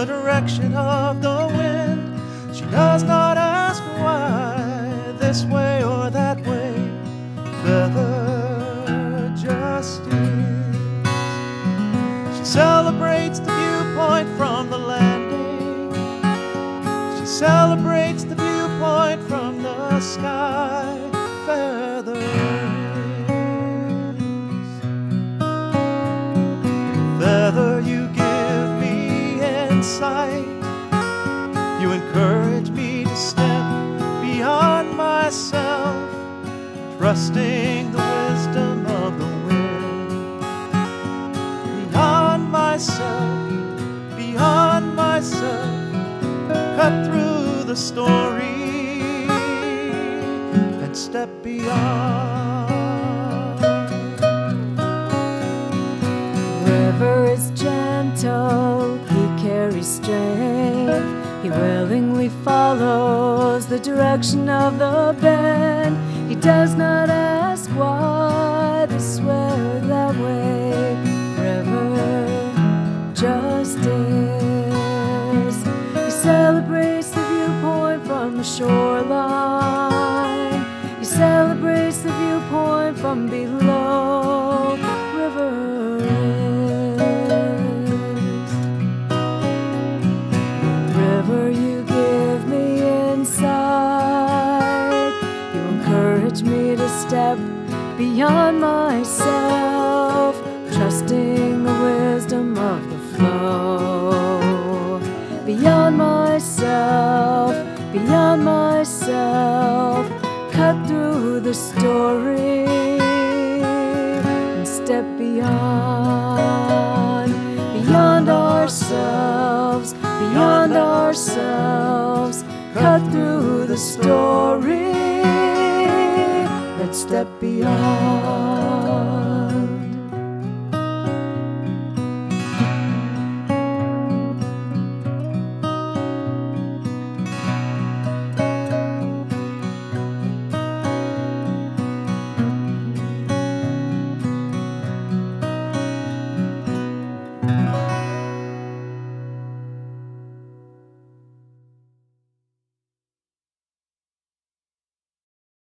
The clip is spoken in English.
the direction of the wind. She does not ask why, this way or that way. Feather just is. She celebrates the viewpoint from the landing. She celebrates the viewpoint from the sky. Feather is. Feather, you give me insight. You encourage me to step beyond myself, trusting the wisdom of the wind. Beyond myself, cut through the story and step beyond. River is gentle, he carries strength. He willingly follows the direction of the bend. He does not ask why, this way or that way. River just is. He celebrates the viewpoint from the shoreline. He celebrates the viewpoint from below. River is. River, you give me insight. You encourage me to step beyond myself, trusting the wisdom of the flow. Beyond myself, cut through the story and step beyond. Beyond ourselves, cut through the story. Let's step beyond.